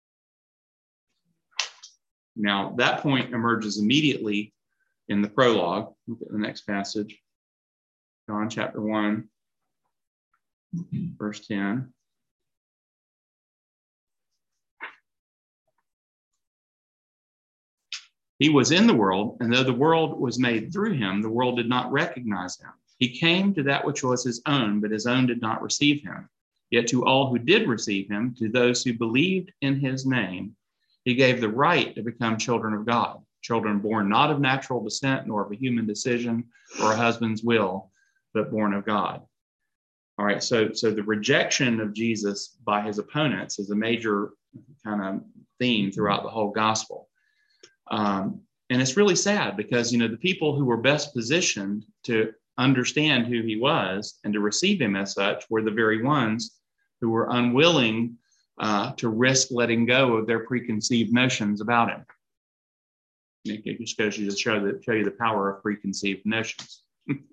Speaker 1: Now, that point emerges immediately in the prologue. Look at the next passage, John chapter one, verse ten. He was in the world, and though the world was made through him, the world did not recognize him. He came to that which was his own, but his own did not receive him. Yet to all who did receive him, to those who believed in his name, he gave the right to become children of God, children born not of natural descent, nor of a human decision or a husband's will, but born of God. All right, so, so the rejection of Jesus by his opponents is a major kind of theme throughout the whole gospel. Um, and it's really sad because, you know, the people who were best positioned to understand who he was and to receive him as such were the very ones who were unwilling uh, to risk letting go of their preconceived notions about him. It just goes to show that show you the power of preconceived notions.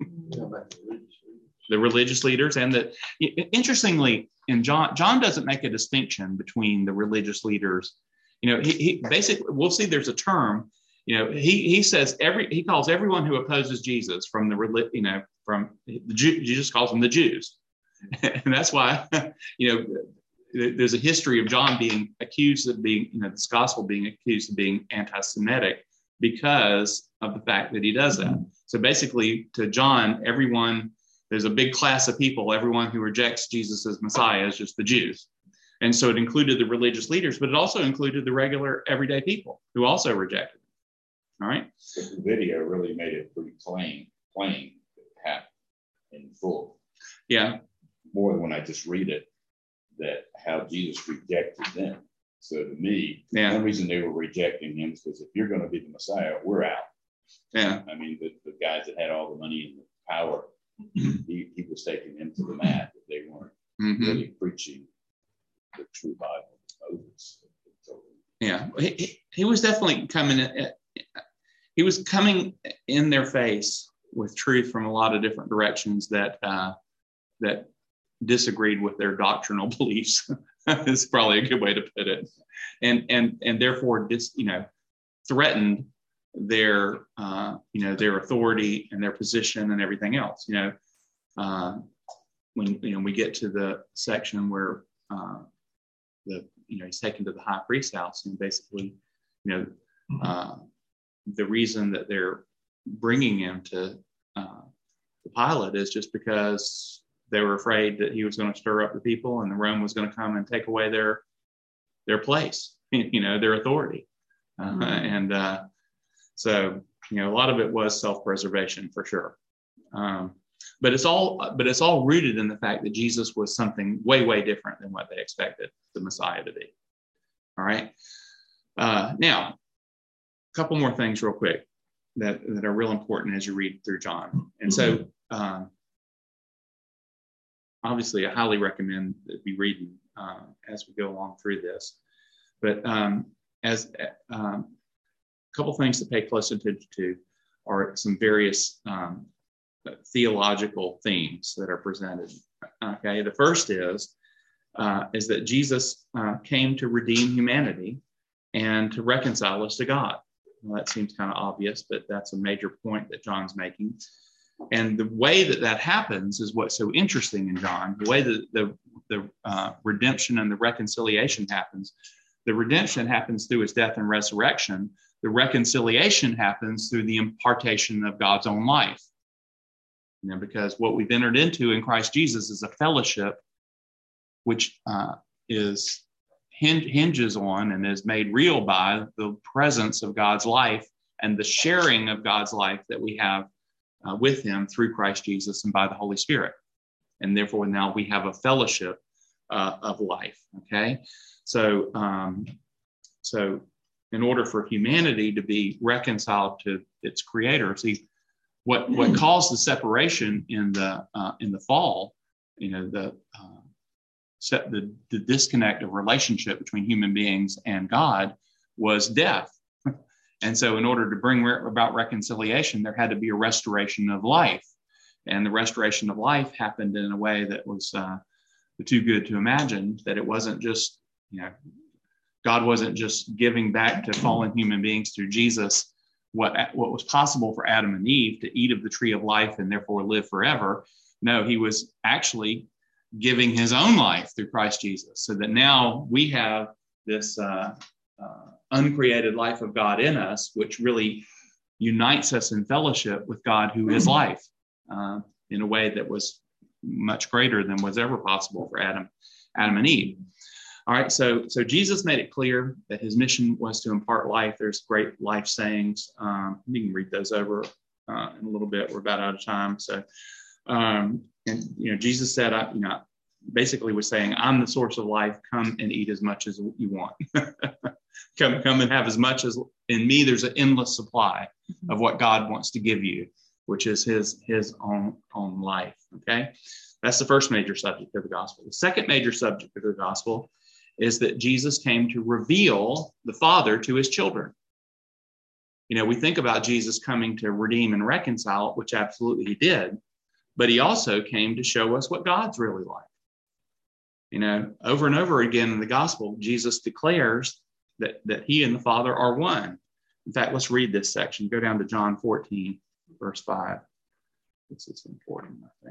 Speaker 1: The religious leaders, and the interestingly, in John, John doesn't make a distinction between the religious leaders. You know, he, he basically, we'll see there's a term. You know, he he says every he calls everyone who opposes Jesus from the you know from the Jew, Jesus calls them the Jews, and that's why you know there's a history of John being accused of being you know this gospel being accused of being anti-Semitic because of the fact that he does that. So basically, to John, everyone. There's a big class of people, everyone who rejects Jesus as Messiah is just the Jews. And so it included the religious leaders, but it also included the regular everyday people who also rejected him. All right.
Speaker 6: But the video really made it pretty plain, plain, that in full.
Speaker 1: Yeah.
Speaker 6: More than when I just read it, that how Jesus rejected them. So to me,
Speaker 1: yeah.
Speaker 6: the only reason they were rejecting him is because if you're going to be the Messiah, we're out.
Speaker 1: Yeah.
Speaker 6: I mean, the, the guys that had all the money and the power, he, he was taking them to the mat if they weren't mm-hmm. really preaching the true Bible of Moses.
Speaker 1: Yeah, he, he was definitely coming. He was coming in their face with truth from a lot of different directions that uh, that disagreed with their doctrinal beliefs. Is probably a good way to put it, and and and therefore, dis, you know, threatened their uh, you know their authority and their position and everything else. You know, uh, when you know we get to the section where uh, the you know he's taken to the high priest's house, and basically, you know, uh, the reason that they're bringing him to uh, the Pilate is just because they were afraid that he was going to stir up the people, and the Rome was going to come and take away their their place, you know, their authority, uh, mm-hmm. and. Uh, So, you know, a lot of it was self-preservation for sure. Um, but it's all but it's all rooted in the fact that Jesus was something way, way different than what they expected the Messiah to be. All right. Uh, now, a couple more things real quick that, that are real important as you read through John. And so, um, obviously, I highly recommend that we read uh, as we go along through this. But um, as um, couple things to pay close attention to are some various um, theological themes that are presented. Okay, the first is uh, is that Jesus uh, came to redeem humanity and to reconcile us to God. Well, that seems kind of obvious, but that's a major point that John's making. And the way that that happens is what's so interesting in John. The way that the the uh, redemption and the reconciliation happens. The redemption happens through his death and resurrection. The reconciliation happens through the impartation of God's own life. You know, because what we've entered into in Christ Jesus is a fellowship which uh, is hinges on and is made real by the presence of God's life and the sharing of God's life that we have uh, with him through Christ Jesus and by the Holy Spirit. And therefore, now we have a fellowship uh, of life. Okay. So, um, so in order for humanity to be reconciled to its creator, see what, what caused the separation in the, uh, in the fall, you know, the, uh, set the, the disconnect of relationship between human beings and God was death. And so in order to bring re- about reconciliation, there had to be a restoration of life. And the restoration of life happened in a way that was uh, too good to imagine, that it wasn't just, you know, God wasn't just giving back to fallen human beings through Jesus what, what was possible for Adam and Eve to eat of the tree of life and therefore live forever. No, he was actually giving his own life through Christ Jesus, so that now we have this uh, uh, uncreated life of God in us, which really unites us in fellowship with God, who is life, uh, in a way that was much greater than was ever possible for Adam, Adam and Eve. All right, so so Jesus made it clear that his mission was to impart life. There's great life sayings. Um, you can read those over uh, in a little bit. We're about out of time, so. Um, and, you know, Jesus said, I, you know, basically was saying, I'm the source of life. Come and eat as much as you want. come, come and have as much as in me. There's an endless supply of what God wants to give you, which is his, his own, own life. Okay. That's the first major subject of the gospel. The second major subject of the gospel is that Jesus came to reveal the Father to his children. You know, we think about Jesus coming to redeem and reconcile, which absolutely he did, but he also came to show us what God's really like. You know, over and over again in the gospel, Jesus declares that, that he and the Father are one. In fact, let's read this section. Go down to John fourteen, verse five. This is important, I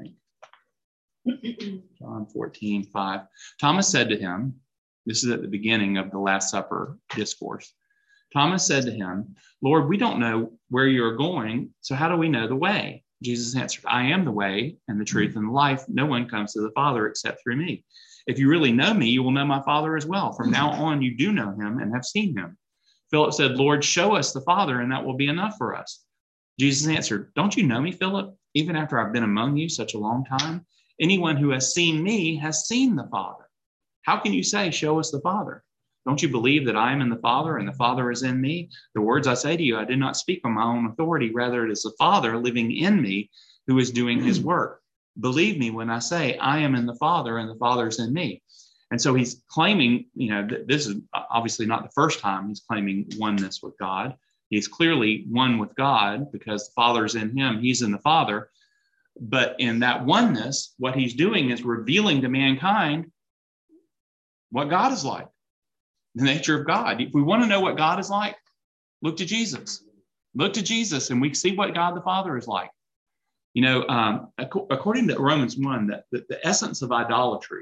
Speaker 1: think. John fourteen, five. Thomas said to him, this is at the beginning of the Last Supper discourse. Thomas said to him, Lord, we don't know where you're going, so how do we know the way? Jesus answered, I am the way and the truth and the life. No one comes to the Father except through me. If you really know me, you will know my Father as well. From now on, you do know him and have seen him. Philip said, Lord, show us the Father, and that will be enough for us. Jesus answered, don't you know me, Philip, even after I've been among you such a long time? Anyone who has seen me has seen the Father. How can you say, show us the Father? Don't you believe that I am in the Father and the Father is in me? The words I say to you, I did not speak on my own authority. Rather, it is the Father living in me who is doing his work. Believe me when I say I am in the Father and the Father is in me. And so he's claiming, you know, th- this is obviously not the first time he's claiming oneness with God. He's clearly one with God because the Father is in him. He's in the Father. But in that oneness, what he's doing is revealing to mankind what God is like, the nature of God. If we want to know what God is like, look to Jesus. Look to Jesus and we see what God the Father is like. You know, um, ac- according to Romans one, that the, the essence of idolatry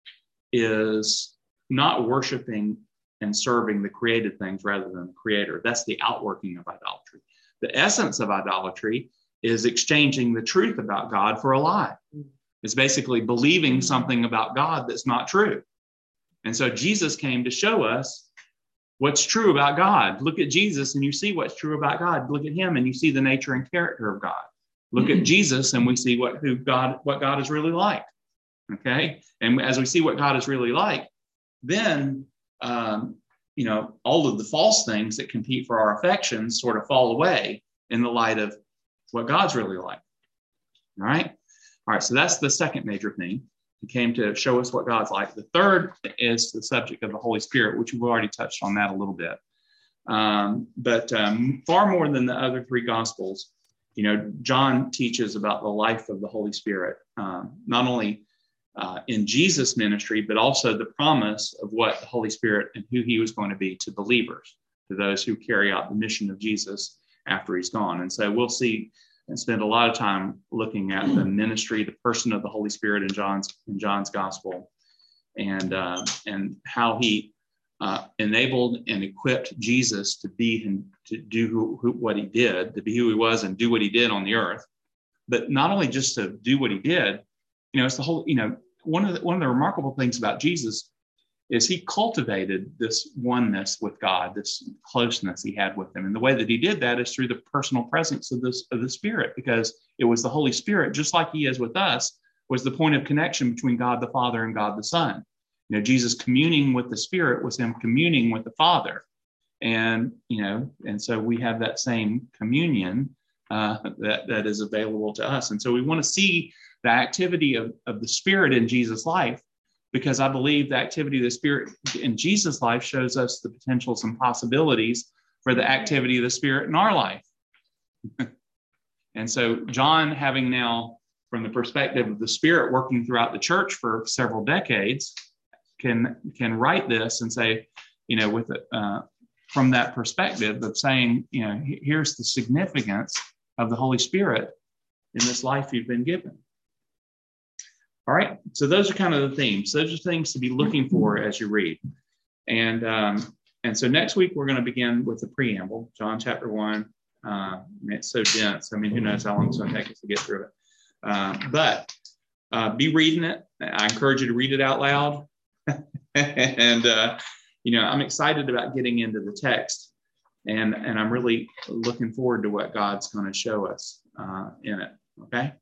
Speaker 1: is not worshiping and serving the created things rather than the creator. That's the outworking of idolatry. The essence of idolatry is exchanging the truth about God for a lie. It's basically believing something about God that's not true. And so Jesus came to show us what's true about God. Look at Jesus and you see what's true about God. Look at him and you see the nature and character of God. Look at Jesus and we see what who God what God is really like. Okay, and as we see what God is really like, then um, you know all of the false things that compete for our affections sort of fall away in the light of what God's really like. All right, all right. So that's the second major thing. He came to show us what God's like. The third is the subject of the Holy Spirit, which we've already touched on that a little bit. Um, but um, far more than the other three Gospels, you know, John teaches about the life of the Holy Spirit, um, not only uh, in Jesus' ministry, but also the promise of what the Holy Spirit and who he was going to be to believers, to those who carry out the mission of Jesus after he's gone. And so we'll see and spend a lot of time looking at the ministry, the person of the Holy Spirit in John's in John's Gospel, and uh, and how he uh, enabled and equipped Jesus to be and to do who, who, what he did, to be who he was, and do what he did on the earth. But not only just to do what he did, you know, it's the whole. You know, one of the, one of the remarkable things about Jesus is he cultivated this oneness with God, this closeness he had with him. And the way that he did that is through the personal presence of this of the Spirit, because it was the Holy Spirit, just like he is with us, was the point of connection between God the Father and God the Son. You know, Jesus communing with the Spirit was him communing with the Father. And, you know, and so we have that same communion uh, that, that is available to us. And so we want to see the activity of, of the Spirit in Jesus' life, because I believe the activity of the Spirit in Jesus' life shows us the potentials and possibilities for the activity of the Spirit in our life. And so John, having now, from the perspective of the Spirit working throughout the church for several decades, can can write this and say, you know, with uh, from that perspective of saying, you know, here's the significance of the Holy Spirit in this life you've been given. All right, so those are kind of the themes. Those are things to be looking for as you read. And um, and so next week, we're going to begin with the preamble, John chapter one. Uh, it's so dense. I mean, who knows how long it's going to take us to get through it. Uh, but uh, be reading it. I encourage you to read it out loud. and, uh, you know, I'm excited about getting into the text. And, and I'm really looking forward to what God's going to show us uh, in it. Okay?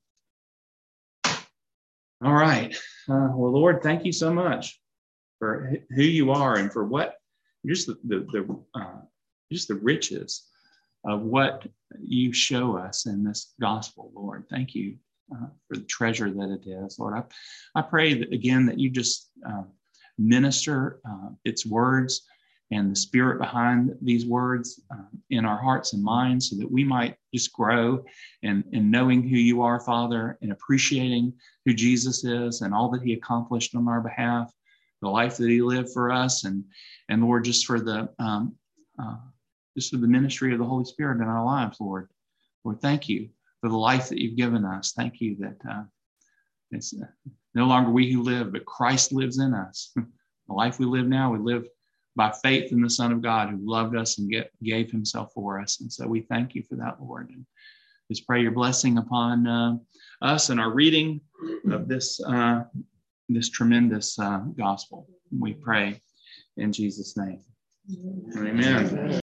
Speaker 1: All right. Uh, well, Lord, thank you so much for who you are and for what just the the, the uh, just the riches of what you show us in this gospel, Lord. Thank you uh, for the treasure that it is, Lord. I I pray that again that you just uh, minister uh, its words and the spirit behind these words uh, in our hearts and minds, so that we might just grow in, in knowing who you are, Father, and appreciating who Jesus is and all that he accomplished on our behalf, the life that he lived for us, and, and Lord, just for the um, uh, just for the ministry of the Holy Spirit in our lives, Lord. Lord, thank you for the life that you've given us. Thank you that uh, it's no longer we who live, but Christ lives in us. The life we live now, we live by faith in the Son of God who loved us and get, gave himself for us. And so we thank you for that, Lord. And just pray your blessing upon uh, us and our reading of this, uh, this tremendous uh, gospel. We pray in Jesus' name. Amen.